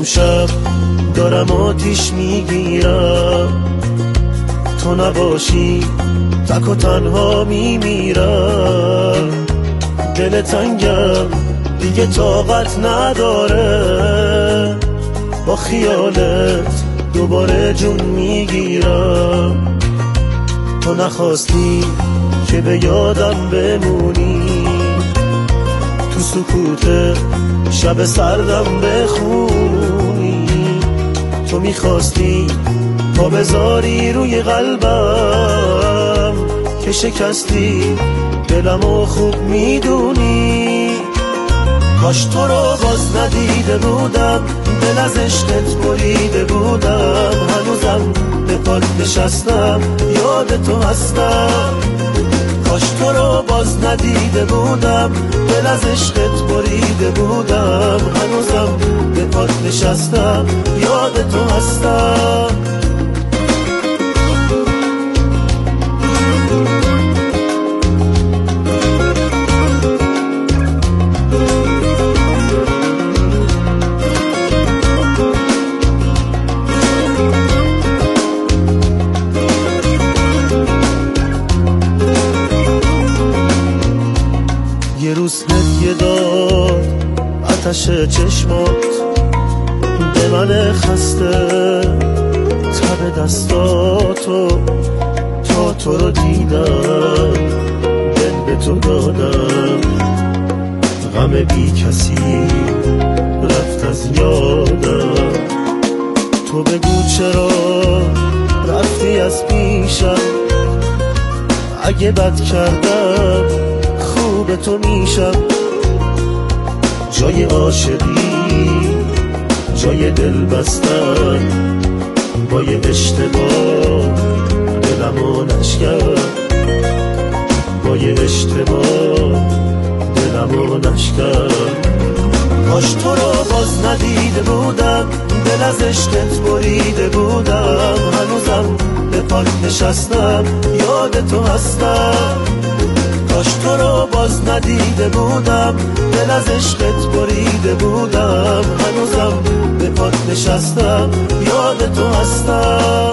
امشب دارم آتیش میگیرم، تو نباشی تک و تنها میمیرم. دل تنگم دیگه طاقت نداره، با خیالت دوباره جون میگیرم. تو نخواستی که به یادم بمونی، تو سکوت شب سردم بخونی. تو میخواستی پا بذاری روی قلبم که شکستی دلمو خوب میدونی. کاش تو رو باز ندیده بودم، دل از عشقت بریده بودم. هنوزم به پات نشستم، یاد تو هستم. کاش تو رو باز ندیده بودم، دل از عشقت بریده بودم. هنوزم به پات نشستم، یاد تو هستم. یه روز هدیه داد آتش چشمات به من خسته، تب دستاتو تا تو رو دیدم، دل به تو دادم. غم بی کسی رفت از یادم. تو بگو چرا رفتی از پیشم، اگه بد کردم خوب تو میشم. جای عاشقی جای دل بستن، با یه اشتباه دلمو نشکن، با یه اشتباه دلمو نشکن. کاش تو رو باز ندیده بودم، دل از عشقت بریده بودم. هنوزم به پات نشستم، یاد تو هستم. کاش تو رو باز ندیده بودم، دل از عشقت بریده بودم. هنوزم به پات نشستم، یاد تو هستم.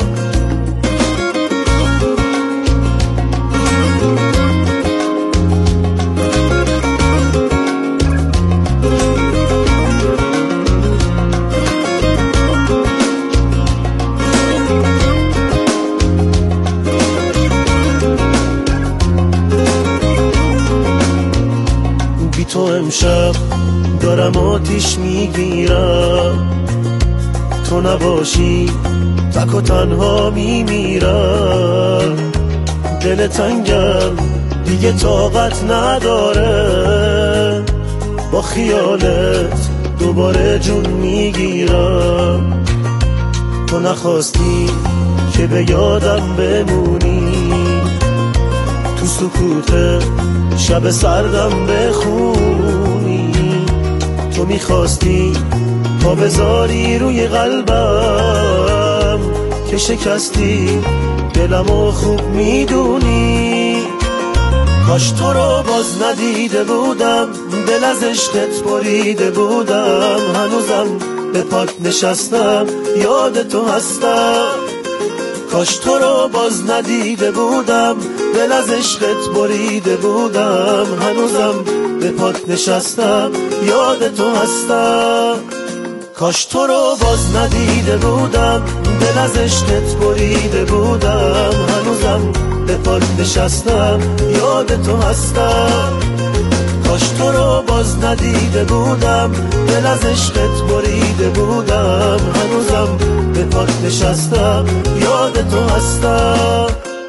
تو امشب دارم آتیش میگیرم، تو نباشی تک و تنها میمیرم. دل تنگم دیگه طاقت نداره، با خیالت دوباره جون میگیرم. تو نخواستی که به یادم بمونی، تو سکوت شب سردم بخونی. تو میخواستی پا بذاری روی قلبم که شکستی دلمو خوب میدونی. کاش تو رو باز ندیده بودم، دل از عشقت بریده بودم. هنوزم به پات نشستم، یاد تو هستم. کاش تو رو باز ندیده بودم، دل از عشقت بریده بودم. هنوزم به پات نشستم، یاد تو هستم. کاش تو رو باز ندیده بودم، دل از عشقت بریده بودم. هنوزم به پات نشستم، یاد تو هستم. کاش تو رو باز ندیده بودم، دل از عشقت بریده بودم. هنوزم به پات نشستم، یاد تو هستم.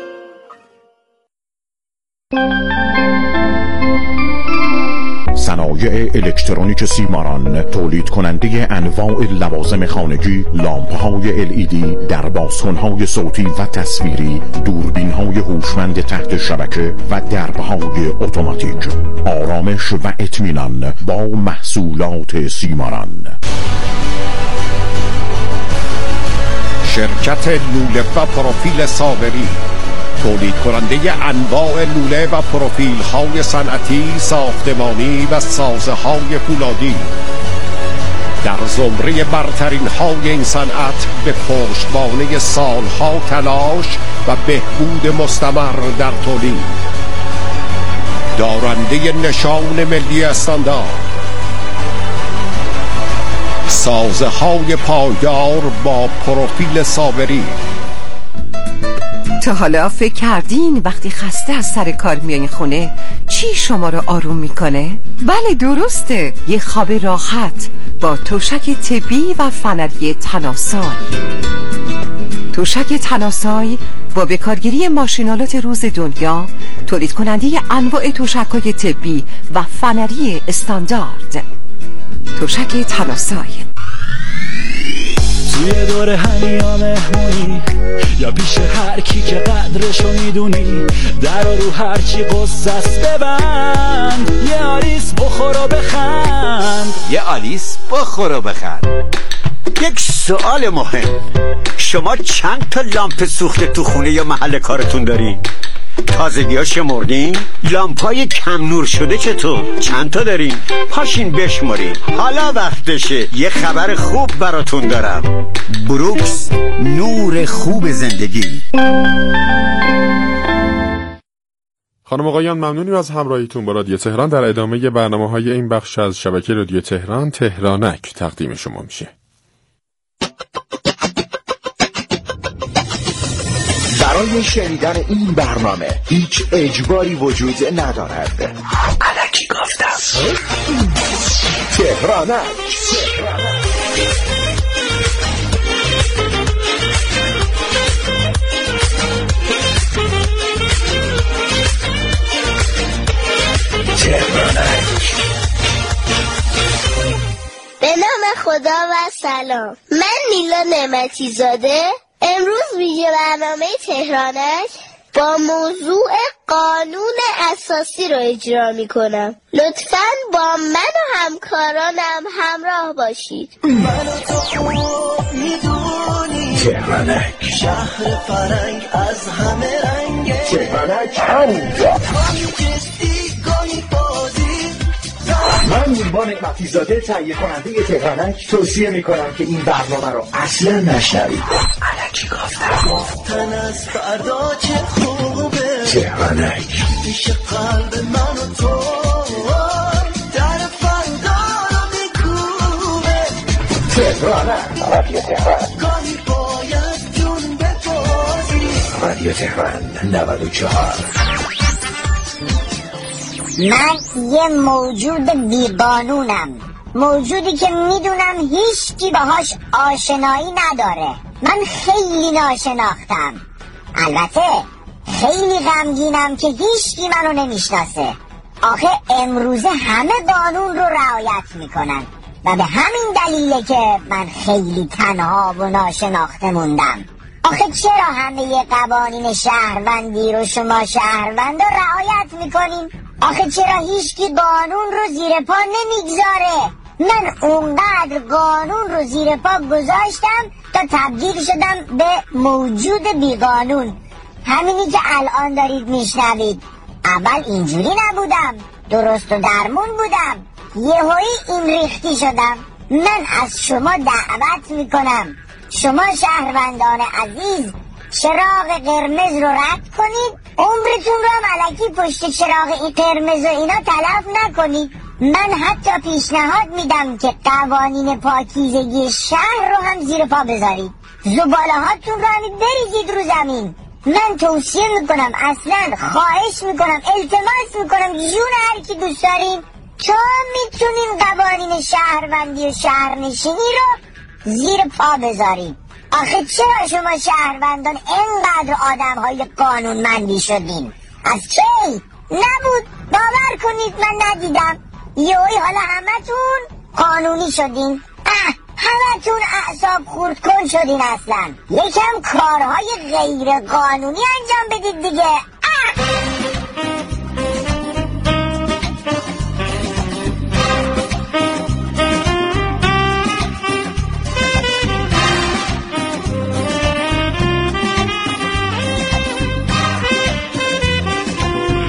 صنایع الکترونیک سیماران، تولید کننده انواع لوازم خانگی، لامپ‌های LED، دربازکن‌های صوتی و تصویری، دوربین‌های هوشمند تحت شبکه و درب‌های اتوماتیک. آرامش و اطمینان با محصولات سیماران. شرکت لوله و پروفیل صابری، تولید کننده انواع لوله و پروفیل های صنعتی، ساختمانی و سازه های فولادی. در زمره برترین های این صنعت به پشتوانه سالها تلاش و بهبود مستمر در تولید، دارنده نشان ملی استاندارد، سازه های پایدار با پروفیل صابری. تا حالا فکر کردین وقتی خسته از سر کار میایین خونه چی شما رو آروم میکنه؟ بله درسته، یه خواب راحت با توشک طبی و فنری تناسای. توشک تناسای با بکارگیری ماشینالات روز دنیا تولید کننده انواع توشک‌های طبی و فنری استاندارد. توشک تناسای. توی دور همیا مهمونی یا پیش هر کی که قدرشو میدونی، در رو هرچی قصص ببند، یه آلیس بخور و بخند. یه آلیس بخور و بخند. یک سوال مهم، شما چند تا لامپ سوخته تو خونه یا محل کارتون دارین؟ تازگی ها شمردین؟ لامپای کم نور شده چطور؟ چند تا دارین؟ پاشین بشمارین. حالا وقتشه. یه خبر خوب براتون دارم. بروکس، نور خوب زندگی. خانم آقایان، ممنونیم از همراهیتون با رادیو تهران. در ادامه برنامه‌های این بخش از شبکه رادیو تهران، تهرانک تقدیم شما میشه. برای شنیدن این برنامه هیچ اجباری وجود ندارد. الکی گفتم. تهرانک. به نام خدا و سلام. من نیلا نعمتی زاده امروز ویژه برنامه تهرانک با موضوع قانون اساسی رو اجرا می کنم. لطفاً با من و همکارانم همراه باشید. من و تو خوب میدونی تهرانک، شهر فرنگ از همه رنگه. تهرانک همونجا. من نیما نعمتی زاده تهیه کننده تهرانک توصیه میکنم که این برنامه رو اصلا نشنوید. الکی گفتم. از فردا چه خوبه. تهرانک پیش قلب من و تو در فردا رو میکوبه. تهرانک. رادیو تهران. گاهی باید جون ببازی. رادیو تهران 94. من یه موجود بیقانونم، موجودی که میدونم هیچکی باهاش آشنایی نداره. من خیلی ناشناختم، البته خیلی غمگینم که هیچکی منو نمیشناسه. آخه امروزه همه قانون رو رعایت میکنن و به همین دلیله که من خیلی تنها و ناشناخته موندم. آخه چرا همه قوانین شهروندی رو شما شهروندا رعایت میکنیم؟ آخه چرا هیچکی قانون رو زیر پا نمیگذاره؟ من اونقدر قانون رو زیر پا گذاشتم تا تبدیل شدم به موجود بیقانون. همینی که الان دارید میشنوید. اول اینجوری نبودم، درست و درمون بودم، یهویی این ریختی شدم. من از شما دعوت میکنم، شما شهروندان عزیز، چراغ قرمز رو رد کنید، عمرتون رو هم الکی پشت چراغ این قرمز و اینا تلف نکنید. من حتی پیشنهاد میدم که قوانین پاکیزگی شهر رو هم زیر پا بذارید، زباله هاتون رو هم بریزید رو زمین. من توصیه میکنم، اصلا خواهش میکنم، التماس میکنم، جون هر کی دوست دارین تا میتونین قوانین شهروندی و شهرنشینی رو زیر پا بذارید. آخه چرا شما شهروندان اینقدر آدم‌های قانونمندی شدین؟ از کی؟ نبود، باور کنید من ندیدم. یهویی حالا همتون قانونی شدین. همتون اعصاب خورد کن شدین. اصلا یکم کارهای غیر قانونی انجام بدید دیگه.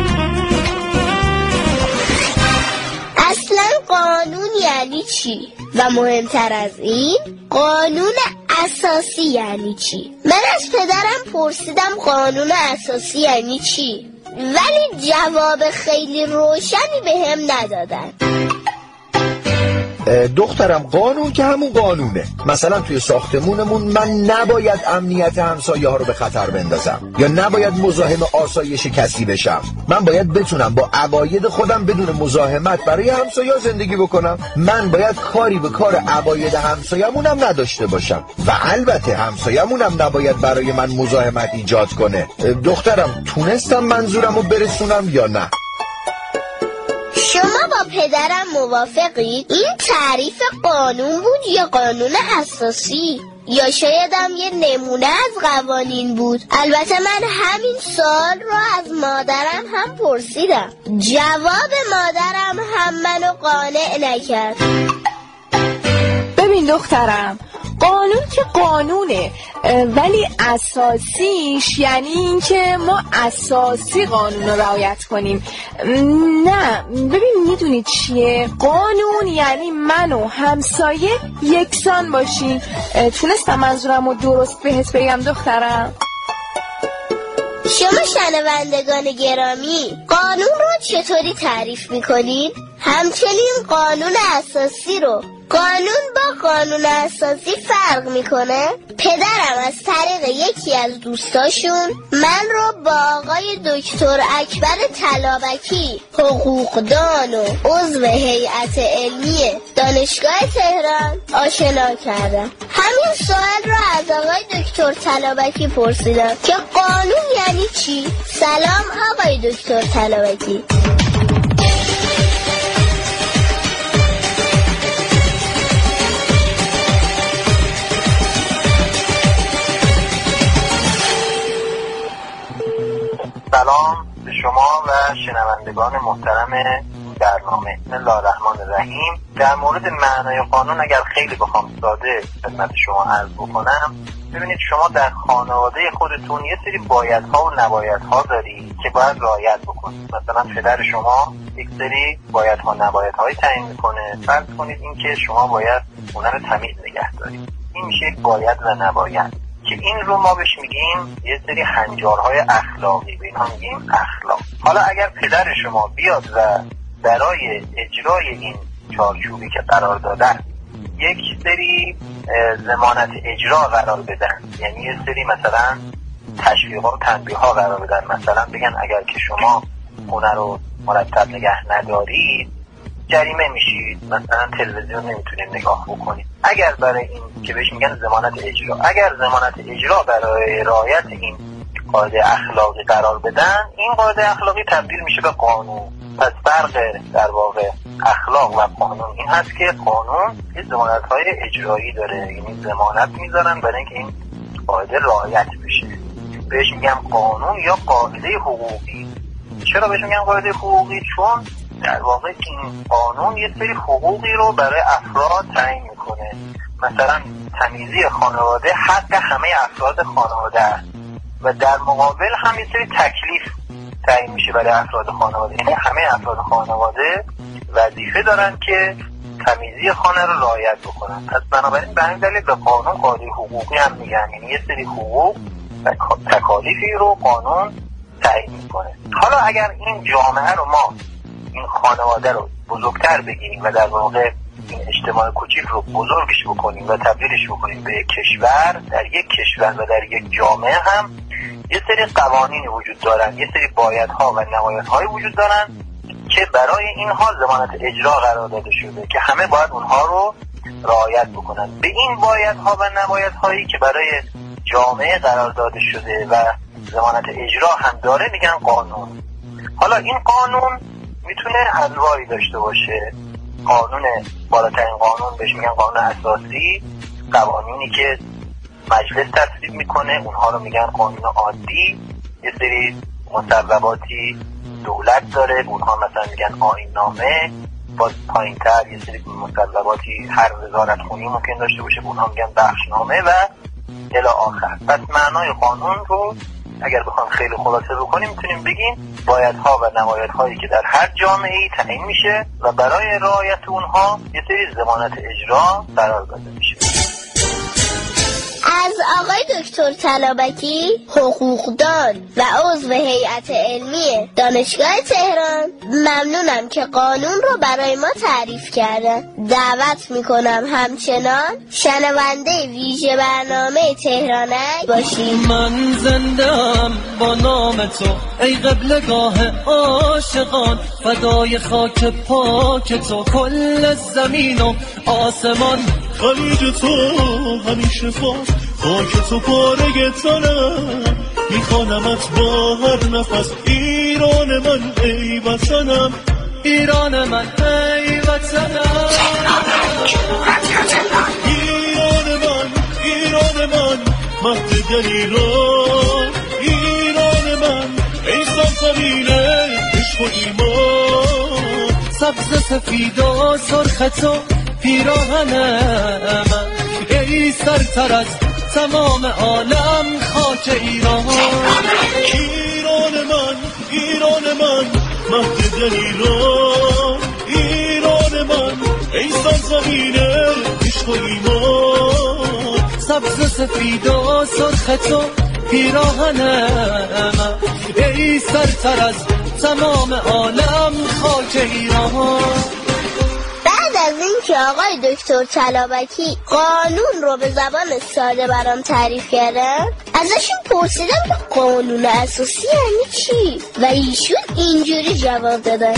قانون یعنی چی؟ و مهمتر از این قانون اساسی یعنی چی؟ من از پدرم پرسیدم قانون اساسی یعنی چی؟ ولی جواب خیلی روشنی بهم ندادن. دخترم قانون که همون قانونه. مثلا توی ساختمونمون من نباید امنیت همسایه ها رو به خطر بندازم یا نباید مزاحم آسایش کسی بشم. من باید بتونم با عقاید خودم بدون مزاحمت برای همسایه ها زندگی بکنم. من باید کاری به کار عقاید همسایه‌مونم نداشته باشم و البته همسایه‌مونم نباید برای من مزاحمت ایجاد کنه. دخترم تونستم منظورم رو برسونم یا نه؟ شما با پدرم موافقید؟ این تعریف قانون بود یا قانون اساسی؟ یا شاید هم یه نمونه از قوانین بود؟ البته من همین سوال رو از مادرم هم پرسیدم. جواب مادرم هم منو قانع نکرد. ببین دخترم، قانون که قانونه، ولی اساسیش یعنی این که ما اساسی قانون رو رعایت کنیم. نه ببین، میدونی چیه؟ قانون یعنی من و همسایه یکسان باشیم. تونستم منظورم رو درست بهت بگم دخترم؟ شما شنوندگان گرامی، قانون رو چطوری تعریف میکنین؟ همچنین قانون اساسی رو. قانون با قانون اساسی فرق میکنه؟ پدرم از طریق یکی از دوستاشون من رو با آقای دکتر اکبر طلابکی، حقوقدان و عضو هیئت علمی دانشگاه تهران آشنا کردم. همین سوال رو از آقای دکتر طلابکی پرسیدم که قانون یعنی چی؟ سلام آقای دکتر طلابکی. سلام به شما و شنوندگان محترم برنامه. بسم الله الرحمن الرحیم. در مورد معنای قانون اگر خیلی بخوام ساده خدمت شما عرض بکنم، ببینید شما در خانواده خودتون یه سری بایدها و نبایدها داری که باید رعایت بکنید. مثلا پدر شما یک سری بایدها و نبایدهایی تعیین میکنه. فرض کنید اینکه شما باید خونه رو تمیز نگه دارید. این میشه یک باید و نباید که این رو ما بهش میگیم یه سری هنجارهای اخلاقی، به اینها میگیم اخلاق. حالا اگر پدر شما بیاد و برای اجرای این چارچوبی که قرار دادن یک سری ضمانت اجرا قرار بدن، یعنی یه سری مثلا تشویق و تنبیه ها قرار بدن، مثلا بگن اگر که شما خونه رو مرتب نگه ندارید جریمه میشید، مثلا تلویزیون نمیتونید نگاه بکنید. اگر برای این که بهش میگن ضمانت اجرا، اگر ضمانت اجرا برای رعایت این قاعده اخلاقی قرار بدن، این قاعده اخلاقی تبدیل میشه به قانون. پس فرق در واقع اخلاق و قانون این هست که قانون یه ضمانت‌های اجرایی داره، یعنی ضمانت میذارن برای اینکه این قاعده رعایت بشه. بهش میگم قانون یا قاعده حقوقی. چرا بهش میگم قاعده حقوقی؟ چون در واقع این قانون یه سری حقوقی رو برای افراد تعیین میکنه. مثلا تمیزی خانواده حق همه افراد خانواده است و در مقابل هم یه سری تکلیف تعیین میشه برای افراد خانواده، یعنی همه افراد خانواده وظیفه دارن که تمیزی خانه رو رعایت بکنن. پس بنابراین به همین دلیل به قانون قاعده حقوقی هم میگن، یعنی یه سری حقوق و تکالیفی رو قانون تعیین میکنه. حالا اگر این جامعه رو ما این خانواده رو بزرگتر بگیریم و در واقع این اجتماع کوچیک رو بزرگش بکنیم و تبدیلش بکنیم به کشور، در یک کشور و در یک جامعه هم یه سری قوانینی وجود دارن، یه سری بایدها و نبایدهای وجود دارن که برای اینها ضمانت اجرا قرار داده شده که همه باید اونها رو رعایت بکنن. به این بایدها و نبایدهایی که برای جامعه قرار داده شده و ضمانت اجرا هم داره میگن قانون. حالا این قانون میتونه انواعی داشته باشه. قانون بالاترین قانون بهش میگن قانون اساسی، قوانینی که مجلس تصویب میکنه اونها رو میگن قانون عادی. یه سری مصوباتی دولت داره، اونها مثلا میگن آیین‌نامه. باز پایین‌تر یه سری مصوباتی هر وزارت خونی ممکن داشته باشه، اونها میگن بخشنامه و الی آخر. پس معنای قانون رو اگر بخوام خیلی خلاصه بکنیم میتونیم بگیم بایدها و نبایدهایی که در هر جامعه‌ای تعیین میشه و برای رعایت اونها یه سری ضمانت اجرا قرار داده میشه. از آقای دکتر طلابکی، حقوقدان و عضو هیئت علمی دانشگاه تهران ممنونم که قانون رو برای ما تعریف کردن. دعوت میکنم همچنان شنونده ویژه برنامه تهرانک باشید. من زنده‌ام با نام تو ای قبلگاه عاشقان، فدای خاک پاک تو کل زمین و آسمان. خلیج تو همیشه باز، خاک تو پاره تنم، میخوانمت با هر نفس. ایران من ای وطنم، ایران من ای وطنم. ایران من مهد دلیران، ایران من ای سرزمین عشق و ایمان. سبز سفید و سرخ تو پیراهن من، ای سرتر از تمام عالم خاک ایران. ایران من مهد دلیران، ایران من ای سرزمین عشق و ایمان. سبز سفید و سرخ تو پیراهن من، ای سرتر از تمام عالم خاک ایران. بعد از این که آقای دکتر طلابکی قانون رو به زبان ساده برام تعریف کردن، ازشون پرسیدم که قانون اساسی یعنی چی و ایشون اینجوری جواب دادن.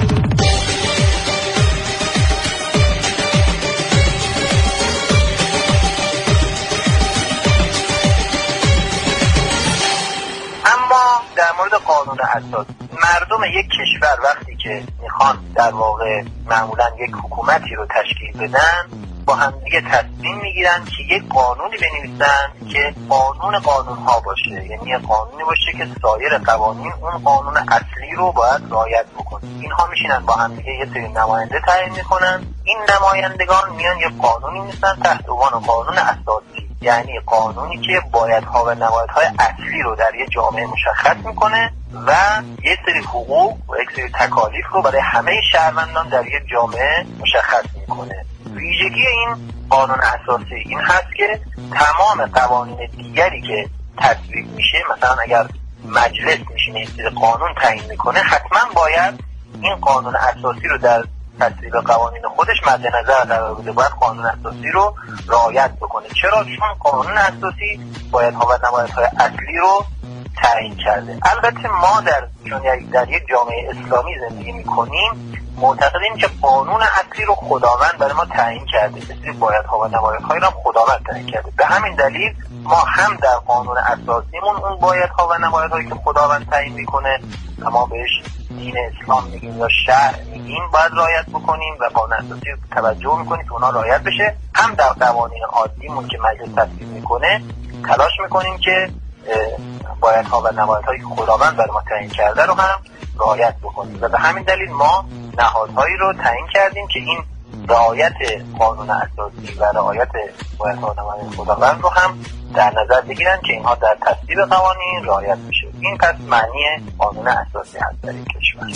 اما در مورد قانون اساسی، مردم یک کشور وقتی که میخوان در واقع معمولا یک حکومتی رو تشکیل بدن، با همدیگه تصمیم میگیرن که یک قانونی بنویسن که قانون ها باشه، یعنی یه قانونی باشه که سایر قوانین اون قانون اصلی رو باید رعایت بکنه. اینها میشینن با همدیگه یه سری نماینده تعیین میکنن، این نمایندگان میان یه قانونی می‌نویسن تحت عنوان قانون اساسی، یعنی قانونی که بایدها و نبایدهای اصلی رو در یه جامعه مشخص میکنه و یه سری حقوق و یک سری تکالیف رو برای همه شهروندان در یک جامعه مشخص میکنه. ویژگی این قانون اساسی این هست که تمام قوانین دیگری که تصویب میشه، مثلا اگر مجلس میشینه این سری قانون تعیین میکنه، حتما باید این قانون اساسی رو در تصویب قوانین خودش مد نظر قرار بده، باید قانون اساسی رو رعایت بکنه. چرا؟ چون قانون اساسی بایدها و نبایدهای اصلی رو تعیین کرده. البته ما در یک جامعه اسلامی زندگی میکنیم، معتقدیم که قانون اصلی رو خداوند برای ما تعیین کرده، مثل بایدها و نبایدهای رو خداوند تعیین کرده. به همین دلیل ما هم در قانون اساسیمون اون بایدها و نبایدهایی که خداوند تعیین میکنه، ما بهش دین اسلام میگیم یا شرع میگیم، باید رعایت بکنیم و قانون اساسی رو توجه میکنیم که اونا رعایت بشه. هم در قوانین عادیمون که مجلس تصویب میکنه تلاش میکنیم که بایدها و نبایدهایی که خداوند برای ما تعیین کرده رو هم رعایت بکنیم و به همین دلیل ما نهادهایی رو تعیین کردیم که این رعایت قانون اساسی و رعایت بایدها و نبایدهای خداوند رو هم در نظر بگیرن که اینها در تصویب قوانین رعایت میشه. این پس معنی قانون اساسی هست در این کشور.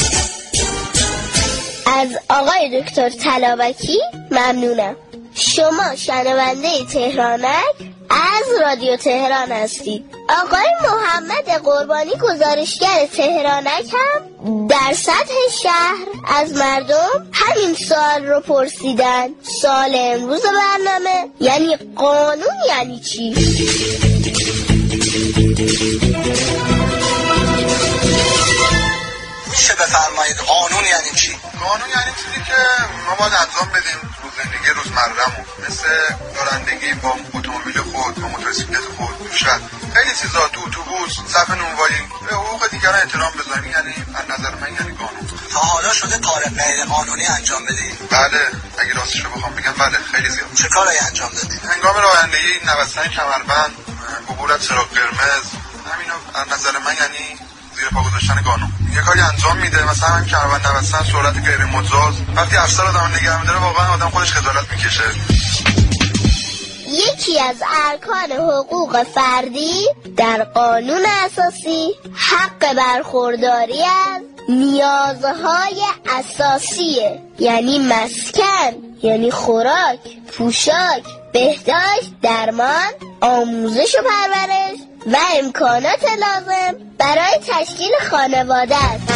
از آقای دکتر طلابکی ممنونم. شما شنونده تهرانک از رادیو تهران هستید. آقای محمد قربانی گزارشگر تهرانک هم در سطح شهر از مردم همین سوال رو پرسیدن. سوال امروز برنامه یعنی قانون یعنی چی؟ میشه بفرمایید قانون یعنی چی؟ قانون یعنی چیزی که ما باید انجام بدیم تو زندگی روزمره‌مون، مثل رانندگی با اتومبیل خود، با موتورسیکلت خود، تو شهر، خیلی چیزا، تو اتوبوس، صف نونوایی، به حقوق دیگران احترام بذاریم. یعنی از نظر من یعنی قانون. تا حالا شده کار غیر قانونی انجام بدی؟ بله، اگه راستش رو بخوام بگم بله، خیلی زیاد. چه کاری انجام دادی؟ هنگام رانندگی نوسان کمربند، عبور از چراغ قرمز، همینا از نظر من یعنی زیر پا گذاشتن قانون. یه کاری انجام میده، مثلا همین کمربند نبستن، سرعت غیر مجاز، وقتی افسر آدم نگه می‌داره واقعا آدم خودش خجالت میکشه. یکی از ارکان حقوق فردی در قانون اساسی حق برخورداری از نیازهای اساسیه، یعنی مسکن، یعنی خوراک، پوشاک، بهداشت، درمان، آموزش و پرورش و امکانات لازم برای تشکیل خانواده است.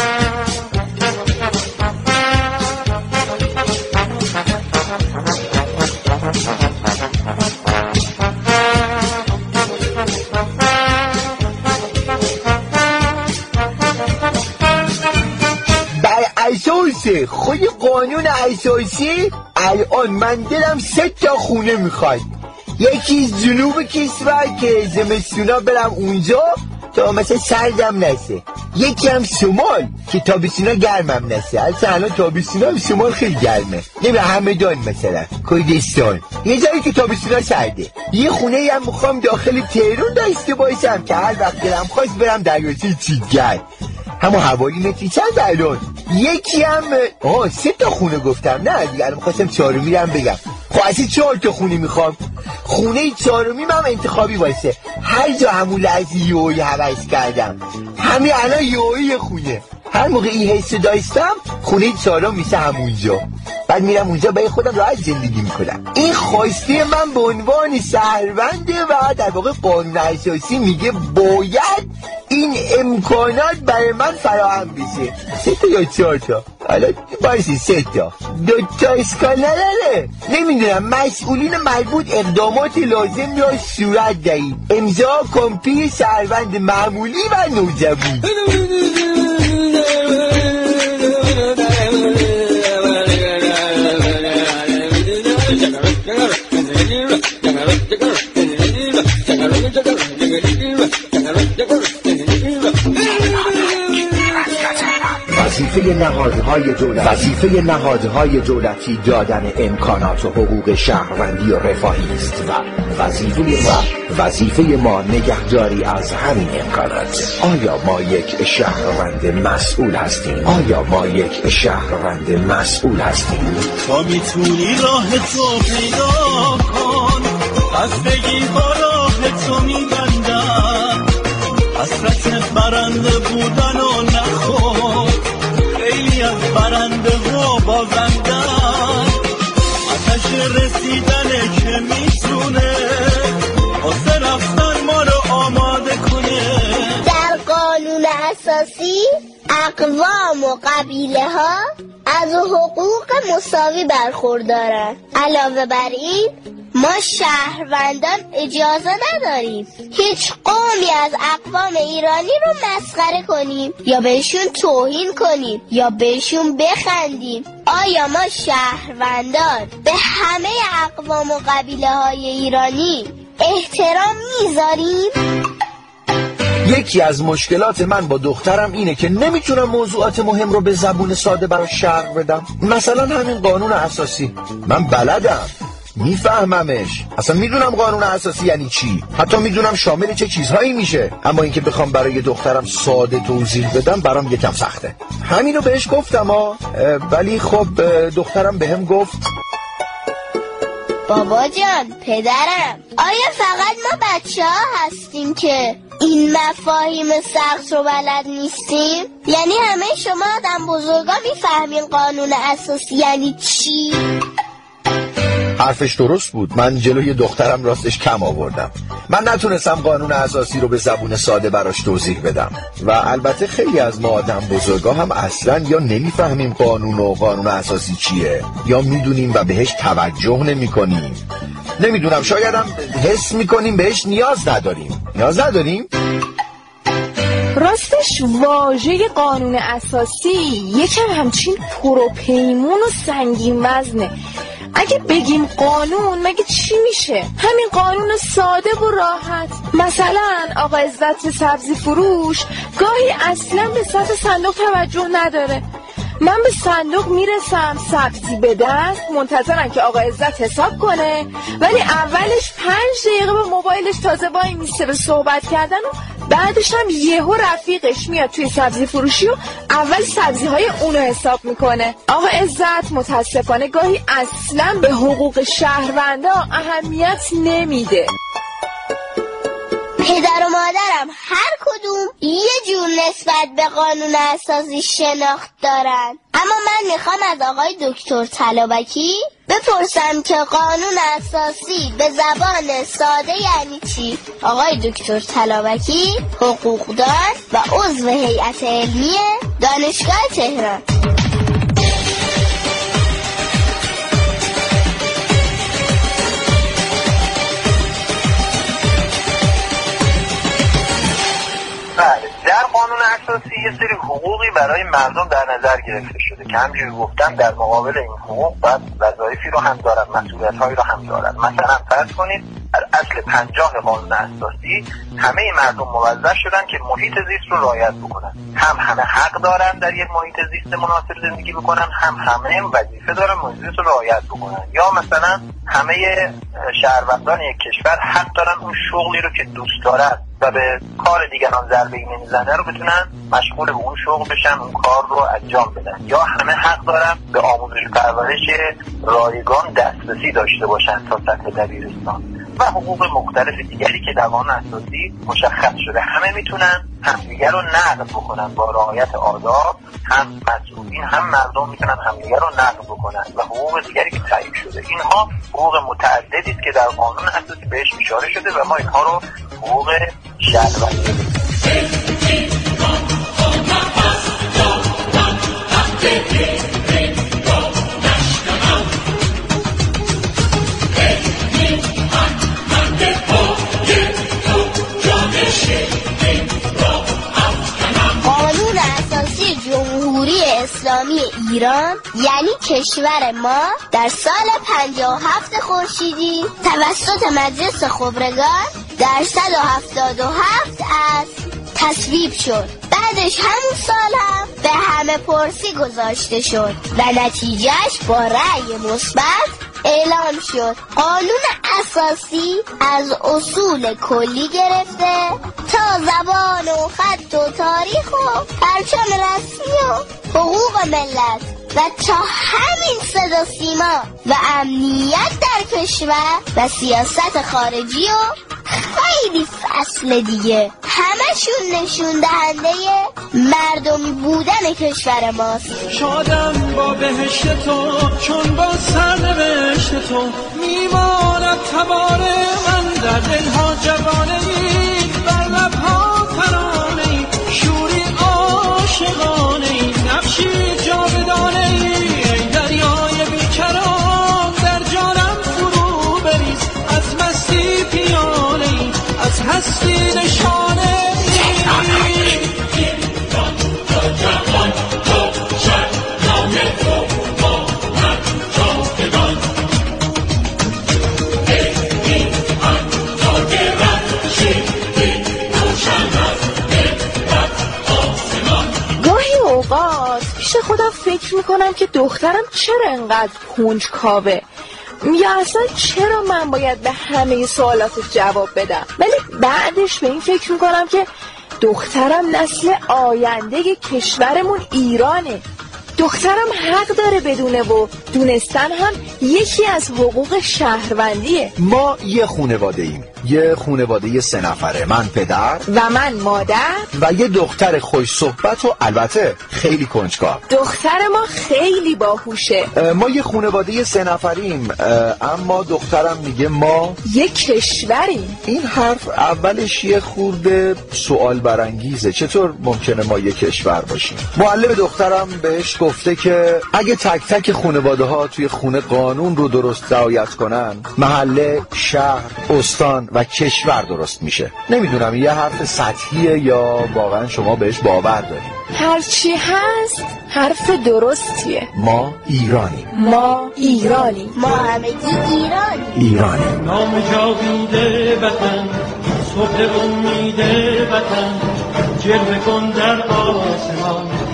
بر اساس خود قانون اساسی الان من دلم 3 خونه میخواد. یکی جنوب کشور که زمستونا برم اونجا تا مثلا سردم نشه، یکی هم شمال که تابستونا گرمم نشه. الان تابستونا هم شمال خیلی گرمه، نمیره همدان مثلا کردستان، یه جایی که تابستونا سرده. یه خونه هم میخوام داخل تهران داشته باشم که هر وقت دلم خواست برم دریاچه چیتگر، همون حوالی متری چند الان. یکی هم 3 خونه گفتم، نه دیگه الان میخواستم 4می هم بگم. خب اصلا 4 خونه میخوام. خونه 4می هم انتخابی باشه، هر جا همون لحظه یهویی هوس کردم، همین الان یهویی خونه، هر موقع این حس داشتم خونه 4 میشه همونجا، بعد میرم اونجا برای خودم راحت زندگی میکنم. این خواسته من به عنوان شهرونده و در واقع قانون اساسی میگه باید این امکانات برای من فراهم بشه. 3 یا 4 حالا بایستی 3 2 اشکال نداره. نمیدونم، مسئولین مربوط اقدامات لازم را صورت دهید. امضا کمپی شهروند معمولی و نوجوان. وظیفه نهادهای دولتی دادن امکانات و حقوق شهروندی و رفاهی است و وظیفه ما نگهداری از همین امکانات. آیا ما یک شهروند مسئول هستیم؟ تا میتونی راه تو پیدا کن، خستگی با راه تو میبندن، حسرت برنده بودن و نخور، خیلی از برنده ها بازندن، آتش رسیدنه که میتونه واسه رفتن ما رو آماده کنه. در قانون اساسی اقوام و قبیله ها از حقوق مساوی برخوردارن. علاوه بر این ما شهروندان اجازه نداریم هیچ قومی از اقوام ایرانی رو مسخره کنیم یا بهشون توهین کنیم یا بهشون بخندیم. آیا ما شهروندان به همه اقوام و قبیله های ایرانی احترام میذاریم؟ یکی از مشکلات من با دخترم اینه که نمیتونم موضوعات مهم رو به زبون ساده براش شرح بدم. مثلا همین قانون اساسی، من بلدم، میفهممش، اصلا میدونم قانون اساسی یعنی چی، حتی میدونم شامل چه چیزهایی میشه، اما اینکه بخوام برای دخترم ساده توضیح بدم برام یکم سخته. همینو بهش گفتم ولی خب دخترم بهم گفت بابا جان، پدرم، آیا فقط ما بچه ها هستیم که این مفاهیم سخت رو بلد نیستیم؟ یعنی همه شما آدم بزرگا میفهمین قانون اساسی یعنی چی؟ حرفش درست بود. من جلوی دخترم راستش کم آوردم. من نتونستم قانون اساسی رو به زبون ساده براش توضیح بدم و البته خیلی از ما آدم بزرگا هم اصلا یا نمیفهمیم قانون اساسی چیه یا میدونیم و بهش توجه نمی کنیم. نمیدونم، شاید هم حس میکنیم بهش نیاز نداریم. راستش واژه قانون اساسی یکم همچین پروپیمون و سنگین وزنه. اگه بگیم قانون مگه چی میشه؟ همین قانون ساده و راحت. مثلا آقا عزت سبزی فروش گاهی اصلا به سطح صندوق توجه نداره، من به صندوق میرسم سبزی به دست، منتظرم که آقا عزت حساب کنه، ولی اولش 5 دقیقه به موبایلش تازه وای میسته به صحبت کردن و بعدش هم یهو رفیقش میاد توی سبزی فروشی و اول سبزی های اونو حساب میکنه. آقا عزت متاسفانه گاهی اصلا به حقوق شهروندا اهمیت نمیده. پدر و مادرم هر کدوم یه جور نسبت به قانون اساسی شناخت دارن، اما من میخوام از آقای دکتر طلابکی بپرسم که قانون اساسی به زبان ساده یعنی چی؟ آقای دکتر طلابکی حقوقدان و عضو هیئت علمی دانشگاه تهران. در قانون اساسی یه سری حقوقی برای مردم در نظر گرفته شده که همجوری گفتم در مقابل این حقوق باید وظایفی رو هم دارن، مسئولیت‌هایی رو هم دارن. مثلا فرض کنید در اصل 50 قانون اساسی همه مردم موظف شدن که محیط زیست رو رعایت بکنن. همه حق دارن در یک محیط زیست مناسب زندگی بکنن، همه وظیفه دارن محیط زیست رو رعایت بکنن. یا مثلا همه شهروندان یک کشور حق دارن اون شغلی رو که دوست دارن و به کار دیگران ضربه‌ای نمیزنه رو بتونن مشغول به اون شغل بشن، اون کار رو انجام بدن. یا همه حق دارن به آموزش و پرورش رایگان دسترسی داشته باشن تا سطح دبیرستان و حقوق مختلف دیگری که در قانون اساسی مشخص شده. همه میتونن همدیگر رو نقض بکنن با رعایت آداب، هم مسئولین هم مردم میتونن همدیگر رو نقض بکنن و حقوق دیگری که تعیین شده. اینها حقوق متعددی است که در قانون اساسی بهش اشاره شده و ما اینها رو حقوق شهروندی قانون اساسی جمهوری اسلامی ایران یعنی کشور ما در سال 57 خورشیدی توسط مجلس خبرگان در 177 از تصویب شد. بعدش همون سال هم به همه پرسی گذاشته شد و نتیجهش با رأی مثبت اعلام شد. قانون اساسی از اصول کلی گرفته تا زبان و خط و تاریخ و پرچم رسمی و حقوق ملت و تا همین صدا سیما و امنیت در کشور و سیاست خارجی و خیلی فصل دیگه همشون نشون دهنده مردمی بودن کشور ماست. شادم با بهشت تو چون با سرنوشت تو میماند تبار من در دلها جوانه‌ای بر لبها ترانه‌ای شوری عاشقانه‌ای نقشی جاودانه‌ای ای دریای بیکران در جانم فرو بریز از مستی پیانه‌ای از هستی نشانه‌ای خودم فکر میکنم که دخترم چرا انقدر کنجکاوه یا اصلا چرا من باید به همه سوالاتش جواب بدم، ولی بعدش به این فکر میکنم که دخترم نسل آینده کشورمون ایرانه. دخترم حق داره بدونه و دونستن هم یکی از حقوق شهروندیه. ما یه خانواده ایم، یه خانواده 3 نفره، من پدر و من مادر و یه دختر خوش صحبت و البته خیلی کنجکاو. دختر ما خیلی باهوشه. ما یه خانواده 3 نفریم، اما دخترم میگه ما یه کشوریم. این حرف اولش یه خورده سوال برانگیزه، چطور ممکنه ما یه کشور باشیم؟ معلم دخترم بهش گفته که اگه تک تک خانواده ها توی خونه قانون رو درست رعایت کنن، محله، شهر، استان و کشور درست میشه. نمیدونم یه حرف سطحیه یا واقعا شما بهش باور دارید؟ هرچی هست حرف درستیه. ما ایرانی، ما ایرانی، ما همگی ایرانی. نام جاویده وطن، صبح امید وطن، جلوه کن در آسمان،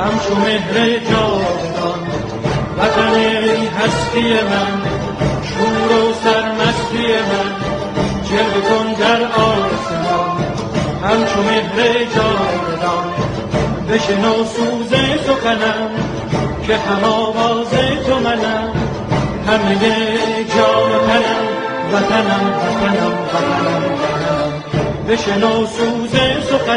همچو مهر جاودان. وطن ای هستی من، شور و سرمستی من، جلوه کن در آسمان همچو مهر جاودان. بشنو سوز سخنم که هم آواز تو منم، همه جان و تنم وطنم وطنم وطنم وطنم. بشنو سوز سخنم